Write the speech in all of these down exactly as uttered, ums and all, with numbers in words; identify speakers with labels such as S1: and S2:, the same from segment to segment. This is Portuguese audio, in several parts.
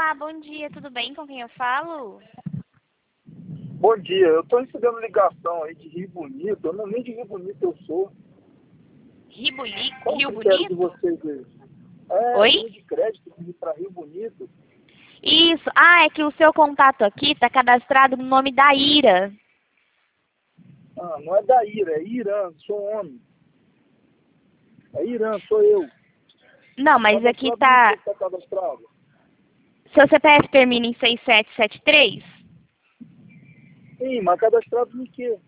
S1: Olá, bom dia, tudo bem? Com quem eu falo?
S2: Bom dia, eu estou recebendo ligação aí de Rio Bonito, eu não nem de Rio Bonito eu sou.
S1: Rio, Boni...
S2: Qual
S1: Rio
S2: o critério de
S1: Bonito?
S2: vocês aí? É,
S1: Oi?
S2: linha de crédito para Rio Bonito.
S1: Isso. Ah, é que o seu contato aqui está cadastrado no nome da Ira.
S2: Ah, não é da Ira, é Irã, sou homem. É Irã, sou eu.
S1: Não, mas aqui
S2: Cadastrado no
S1: tá...
S2: que está cadastrado?
S1: Seu C P F termina em seis sete sete três?
S2: Sim, mas cadastrado no quê?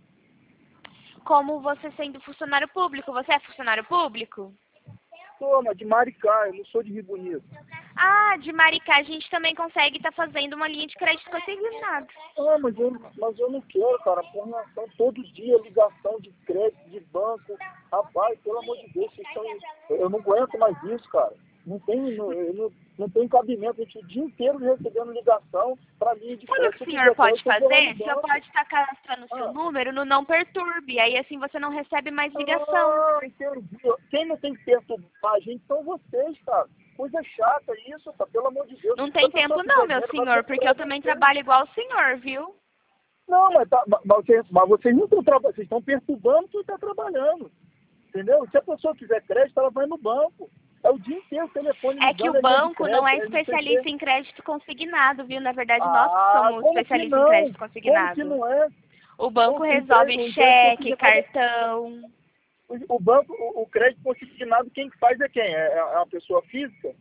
S1: Como você sendo funcionário público, você é funcionário público?
S2: Sou, mas de Maricá, eu não sou de Rio Bonito.
S1: Ah, de Maricá a gente também consegue estar fazendo uma linha de crédito consignado.
S2: Ah, mas eu, mas eu não quero, cara, formação todo dia, ligação de crédito, de banco. Rapaz, pelo amor de Deus, vocês estão... eu não aguento mais isso, cara. Não tem, não, eu não, não tem cabimento. A gente o dia inteiro recebendo ligação para linha de
S1: Sabe o
S2: crédito.
S1: que o
S2: Se eu
S1: senhor
S2: quiser
S1: pode
S2: crédito, eu vou lá
S1: fazer?
S2: no
S1: O senhor
S2: banco.
S1: pode estar cadastrando o seu
S2: Ah,
S1: número no não perturbe. Aí assim você não recebe mais ligação.
S2: ah, entendi. Quem não tem que perturbar a gente são vocês, cara. Coisa chata isso, tá? Pelo amor de Deus.
S1: Não
S2: Se
S1: tem
S2: a pessoa
S1: tempo não,
S2: quiser
S1: meu
S2: dinheiro, vai
S1: senhor, porque eu
S2: procurar
S1: também
S2: vocês.
S1: trabalho igual o senhor, viu?
S2: Não, mas, tá, mas, vocês, mas vocês não estão trabalhando, vocês estão perturbando quem está trabalhando. Entendeu? Se a pessoa quiser crédito, ela vai no banco. É o dia inteiro o telefone
S1: É que
S2: ligando,
S1: o
S2: é linha de
S1: banco não
S2: crédito,
S1: é
S2: é não sei o
S1: especialista
S2: quê.
S1: em crédito consignado, viu? Na verdade, nós que
S2: Ah,
S1: somos
S2: como que
S1: especialistas em
S2: não?
S1: crédito
S2: Como que
S1: consignado.
S2: não é?
S1: O banco
S2: O, o
S1: resolve
S2: crédito, o crédito
S1: cheque,
S2: consignado, é-
S1: cartão.
S2: o, o banco, o, o crédito consignado, quem que faz é quem? É, é uma pessoa física?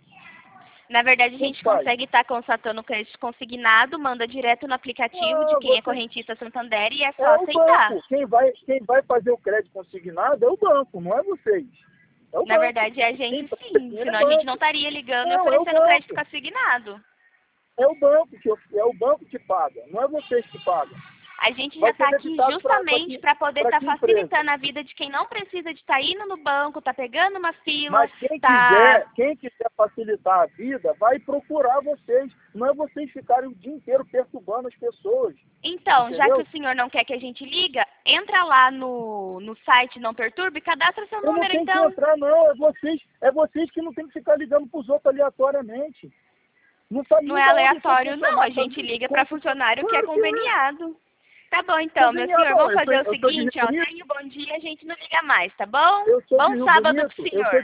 S1: Na verdade, a
S2: Quem que
S1: gente
S2: faz?
S1: consegue estar constatando o crédito consignado, manda direto no aplicativo de
S2: Ah,
S1: quem é
S2: você,
S1: correntista Santander e é só
S2: é o
S1: aceitar.
S2: banco. Quem vai, quem vai fazer o crédito consignado é o banco, não é vocês. É o
S1: Na
S2: banco.
S1: verdade, é a
S2: Quem
S1: gente
S2: faz
S1: sim,
S2: dinheiro é
S1: senão a gente não
S2: banco.
S1: estaria ligando e
S2: Não, é o
S1: oferecendo crédito
S2: banco.
S1: consignado.
S2: É o banco que, é o banco que paga, não é vocês que pagam.
S1: A gente já
S2: Vai ser
S1: está aqui
S2: debitado para
S1: justamente
S2: que,
S1: para poder
S2: pra
S1: estar
S2: que empresa?
S1: facilitando a vida de quem não precisa de estar indo no banco, tá pegando uma fila,
S2: Mas quem
S1: tá...
S2: quiser, quem quiser facilitar a vida, vai procurar vocês. Não é vocês ficarem o dia inteiro perturbando as pessoas.
S1: Então, já que
S2: Entendeu?
S1: o senhor não quer que a gente liga, entra lá no, no site Não Perturbe e cadastra seu
S2: Eu não
S1: número,
S2: tenho que
S1: então.
S2: entrar, não. É vocês, é vocês que não tem que ficar ligando para os outros aleatoriamente. Não sabe
S1: Não
S2: nem
S1: é
S2: de onde são
S1: aleatório, não. A
S2: funcionários.
S1: gente
S2: Sabe
S1: liga
S2: como
S1: para
S2: funciona?
S1: funcionário que é
S2: Claro que é.
S1: conveniado. Tá bom, então, meu
S2: Conveniado,
S1: senhor.
S2: não.
S1: Vamos
S2: Eu sou,
S1: fazer o
S2: eu sou de
S1: seguinte,
S2: Rio
S1: ó.
S2: Bonito.
S1: Tenha um bom dia, a gente não liga mais, tá bom?
S2: Eu sou de
S1: Bom
S2: Rio
S1: sábado pro
S2: Bonito. Eu
S1: senhor.
S2: sou